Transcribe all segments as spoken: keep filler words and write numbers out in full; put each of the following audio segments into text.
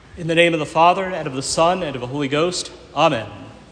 In the name of the Father, and of the Son, and of the Holy Ghost. Amen.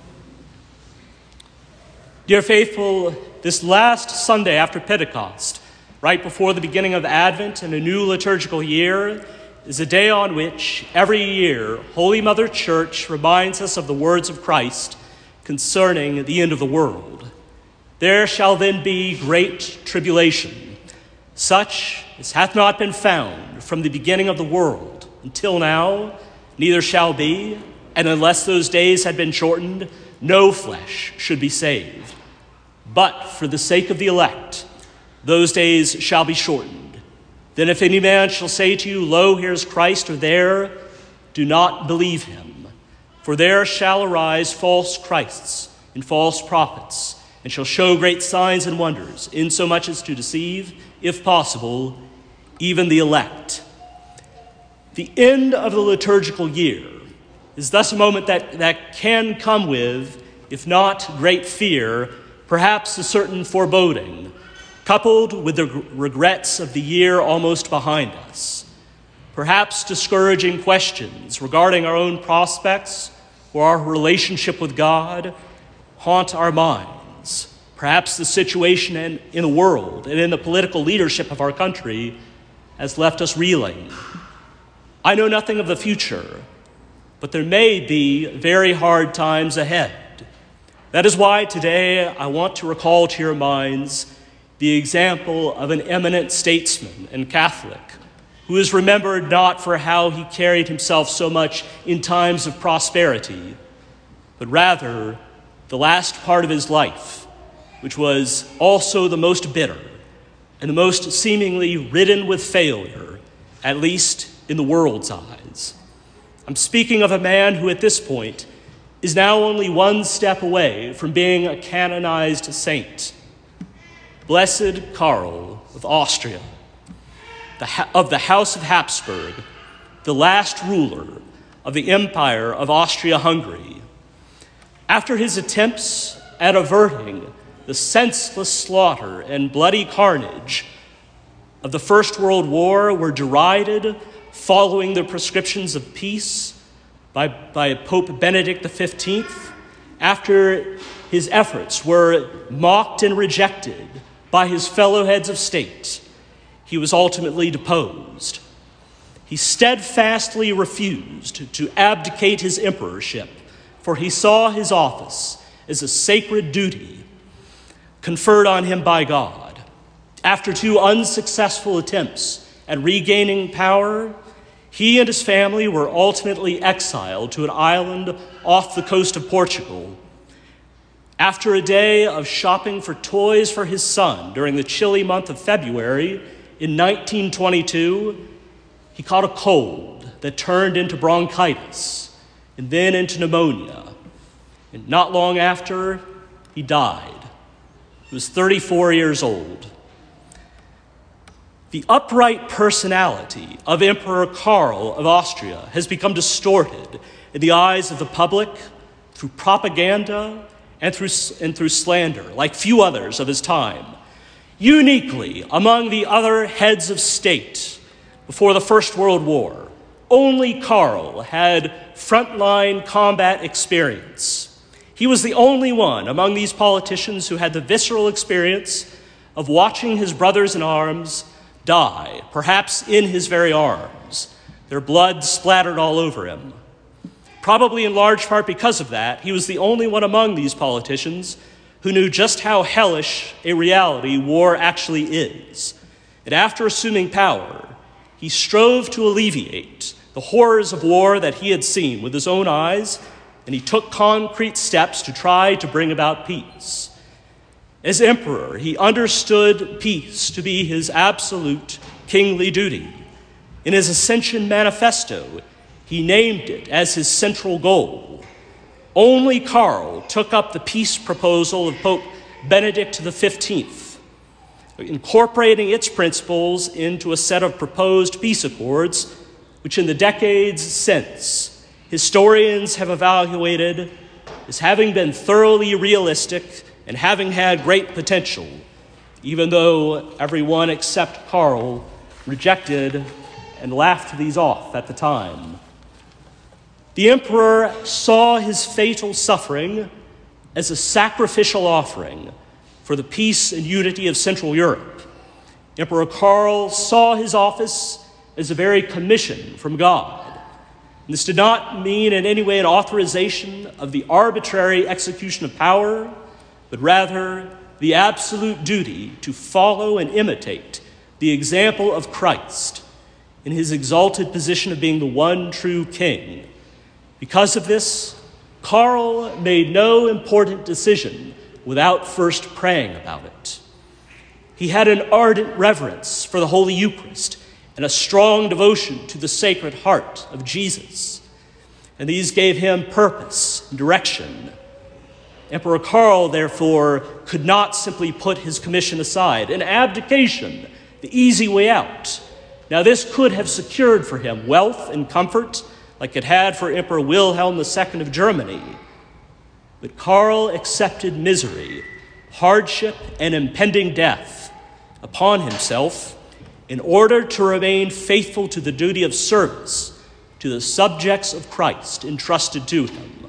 Dear faithful, this last Sunday after Pentecost, right before the beginning of Advent and a new liturgical year, is a day on which, every year, Holy Mother Church reminds us of the words of Christ concerning the end of the world. There shall then be great tribulation, such as hath not been found from the beginning of the world until now, neither shall be, and unless those days had been shortened, no flesh should be saved. But for the sake of the elect, those days shall be shortened. Then if any man shall say to you, Lo, here is Christ, or there, do not believe him. For there shall arise false Christs and false prophets, and shall show great signs and wonders, insomuch as to deceive, if possible, even the elect. The end of the liturgical year is thus a moment that, that can come with, if not great fear, perhaps a certain foreboding, coupled with the regrets of the year almost behind us. Perhaps discouraging questions regarding our own prospects or our relationship with God haunt our minds. Perhaps the situation in, in the world and in the political leadership of our country has left us reeling. I know nothing of the future, but there may be very hard times ahead. That is why today I want to recall to your minds the example of an eminent statesman and Catholic who is remembered not for how he carried himself so much in times of prosperity, but rather the last part of his life, which was also the most bitter and the most seemingly ridden with failure, at least in the world's eyes. I'm speaking of a man who at this point is now only one step away from being a canonized saint. Blessed Karl of Austria, the, of the House of Habsburg, the last ruler of the Empire of Austria-Hungary. After his attempts at averting the senseless slaughter and bloody carnage of the First World War were derided following the prescriptions of peace by, by Pope Benedict the fifteenth, after his efforts were mocked and rejected by his fellow heads of state, he was ultimately deposed. He steadfastly refused to abdicate his emperorship, for he saw his office as a sacred duty conferred on him by God. After two unsuccessful attempts at regaining power, he and his family were ultimately exiled to an island off the coast of Portugal. After a day of shopping for toys for his son during the chilly month of February in nineteen twenty-two, he caught a cold that turned into bronchitis and then into pneumonia. And not long after, he died. He was thirty-four years old. The upright personality of Emperor Karl of Austria has become distorted in the eyes of the public through propaganda and through, and through slander, like few others of his time. Uniquely among the other heads of state before the First World War, only Karl had frontline combat experience. He was the only one among these politicians who had the visceral experience of watching his brothers in arms die, perhaps in his very arms, their blood splattered all over him. Probably in large part because of that, he was the only one among these politicians who knew just how hellish a reality war actually is. And after assuming power, he strove to alleviate the horrors of war that he had seen with his own eyes, and he took concrete steps to try to bring about peace. As emperor, he understood peace to be his absolute kingly duty. In his Ascension Manifesto, he named it as his central goal. Only Karl took up the peace proposal of Pope Benedict the fifteenth, incorporating its principles into a set of proposed peace accords, which in the decades since, historians have evaluated as having been thoroughly realistic and having had great potential, even though everyone except Karl rejected and laughed these off at the time. The emperor saw his fatal suffering as a sacrificial offering for the peace and unity of Central Europe. Emperor Karl saw his office as a very commission from God. And this did not mean in any way an authorization of the arbitrary execution of power, but rather the absolute duty to follow and imitate the example of Christ in his exalted position of being the one true king. Because of this, Karl made no important decision without first praying about it. He had an ardent reverence for the Holy Eucharist and a strong devotion to the Sacred Heart of Jesus, and these gave him purpose and direction. Emperor Karl, therefore, could not simply put his commission aside, an abdication, the easy way out. Now, this could have secured for him wealth and comfort, like it had for Emperor Wilhelm the Second of Germany. But Karl accepted misery, hardship, and impending death upon himself in order to remain faithful to the duty of service to the subjects of Christ entrusted to him.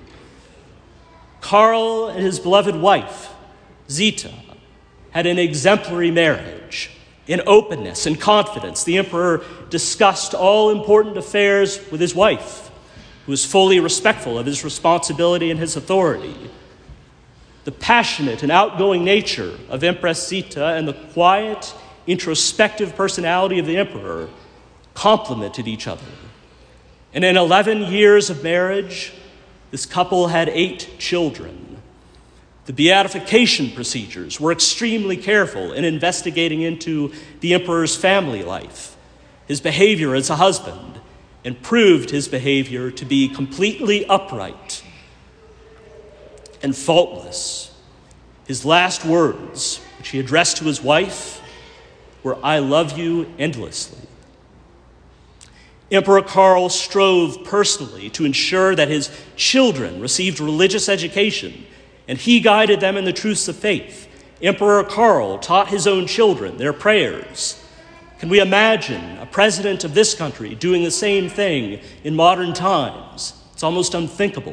Karl and his beloved wife, Zita, had an exemplary marriage. In openness and confidence, the emperor discussed all important affairs with his wife, who was fully respectful of his responsibility and his authority. The passionate and outgoing nature of Empress Zita and the quiet, introspective personality of the emperor complemented each other. And in eleven years of marriage, this couple had eight children. The beatification procedures were extremely careful in investigating into the emperor's family life, his behavior as a husband, and proved his behavior to be completely upright and faultless. His last words, which he addressed to his wife, were, "I love you endlessly." Emperor Karl strove personally to ensure that his children received religious education, and he guided them in the truths of faith. Emperor Karl taught his own children their prayers. Can we imagine a president of this country doing the same thing in modern times? It's almost unthinkable.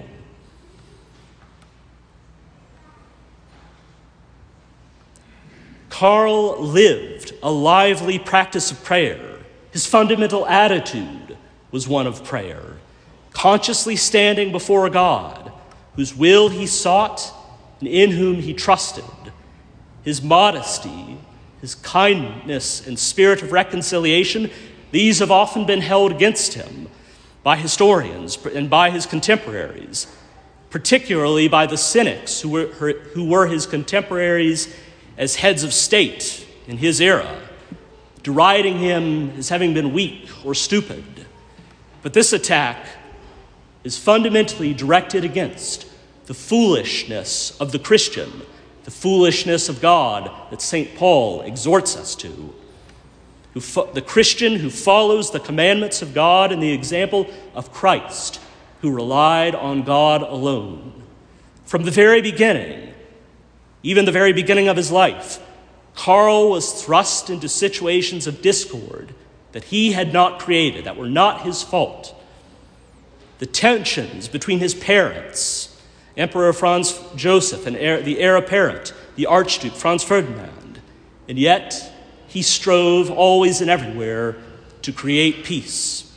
Karl lived a lively practice of prayer. His fundamental attitude was one of prayer, consciously standing before God, whose will he sought and in whom he trusted. His modesty, his kindness, and spirit of reconciliation, these have often been held against him by historians and by his contemporaries, particularly by the cynics who were, who were his contemporaries as heads of state in his era, deriding him as having been weak or stupid. But this attack is fundamentally directed against the foolishness of the Christian, the foolishness of God that Saint Paul exhorts us to. Who fo- the Christian who follows the commandments of God and the example of Christ, who relied on God alone. From the very beginning, even the very beginning of his life, Karl was thrust into situations of discord that he had not created, that were not his fault. The tensions between his parents, Emperor Franz Joseph and heir, the heir apparent, the Archduke Franz Ferdinand, and yet he strove always and everywhere to create peace.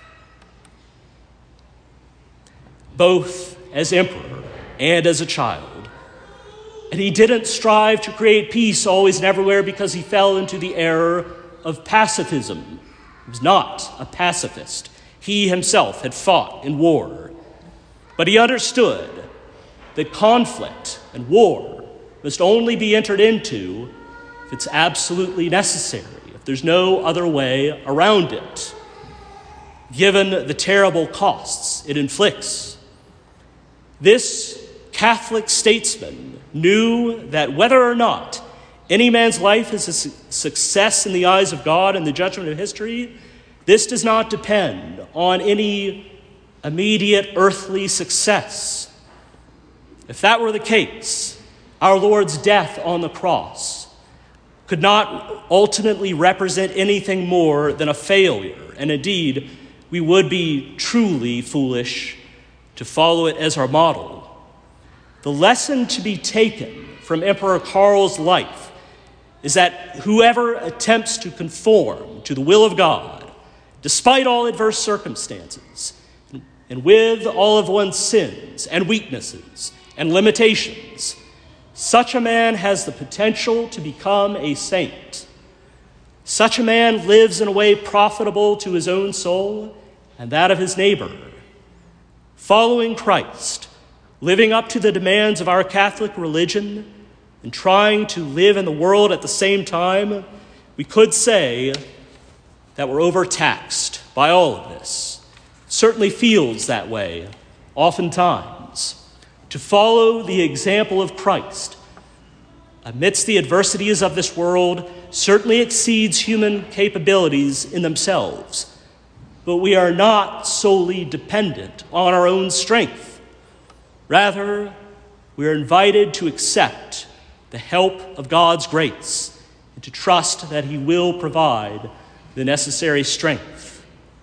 Both as emperor and as a child. And he didn't strive to create peace always and everywhere because he fell into the error of pacifism. He was not a pacifist. He himself had fought in war. But he understood that conflict and war must only be entered into if it's absolutely necessary, if there's no other way around it, given the terrible costs it inflicts. This Catholic statesman knew that whether or not any man's life is a su- success in the eyes of God and the judgment of history, this does not depend on any immediate earthly success. If that were the case, our Lord's death on the cross could not ultimately represent anything more than a failure, and indeed, we would be truly foolish to follow it as our model. The lesson to be taken from Emperor Karl's life is that whoever attempts to conform to the will of God, despite all adverse circumstances, and with all of one's sins and weaknesses and limitations, such a man has the potential to become a saint. Such a man lives in a way profitable to his own soul and that of his neighbor. Following Christ, living up to the demands of our Catholic religion, and trying to live in the world at the same time, we could say that we're overtaxed by all of this. It certainly feels that way, oftentimes. To follow the example of Christ amidst the adversities of this world certainly exceeds human capabilities in themselves, but we are not solely dependent on our own strength. Rather, we are invited to accept the help of God's grace and to trust that he will provide the necessary strength.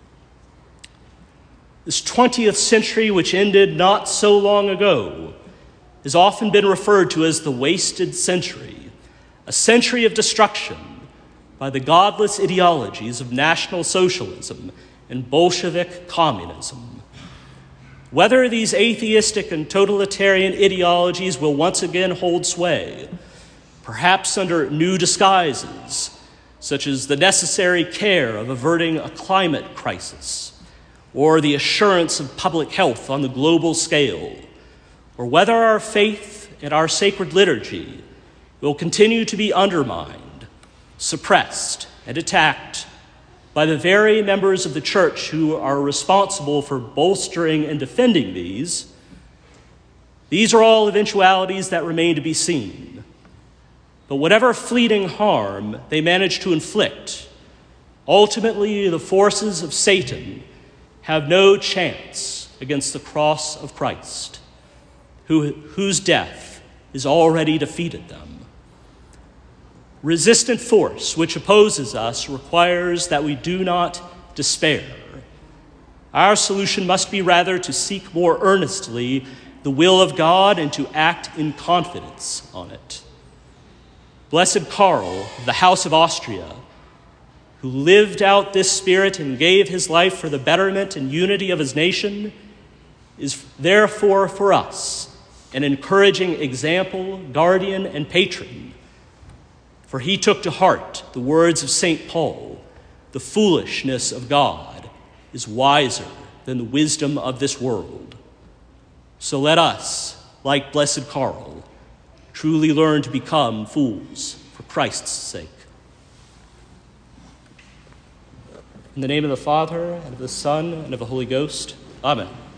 This twentieth century, which ended not so long ago, has often been referred to as the wasted century, a century of destruction by the godless ideologies of National Socialism and Bolshevik communism. Whether these atheistic and totalitarian ideologies will once again hold sway, perhaps under new disguises, such as the necessary care of averting a climate crisis, or the assurance of public health on the global scale, or whether our faith and our sacred liturgy will continue to be undermined, suppressed, and attacked by the very members of the church who are responsible for bolstering and defending these, these are all eventualities that remain to be seen. But whatever fleeting harm they manage to inflict, ultimately the forces of Satan have no chance against the cross of Christ, who, whose death has already defeated them. Resistant force which opposes us requires that we do not despair. Our solution must be rather to seek more earnestly the will of God and to act in confidence on it. Blessed Karl of the House of Austria, who lived out this spirit and gave his life for the betterment and unity of his nation, is therefore for us an encouraging example, guardian, and patron. For he took to heart the words of Saint Paul, "The foolishness of God is wiser than the wisdom of this world." So let us, like Blessed Karl, truly learn to become fools for Christ's sake. In the name of the Father, and of the Son, and of the Holy Ghost, Amen.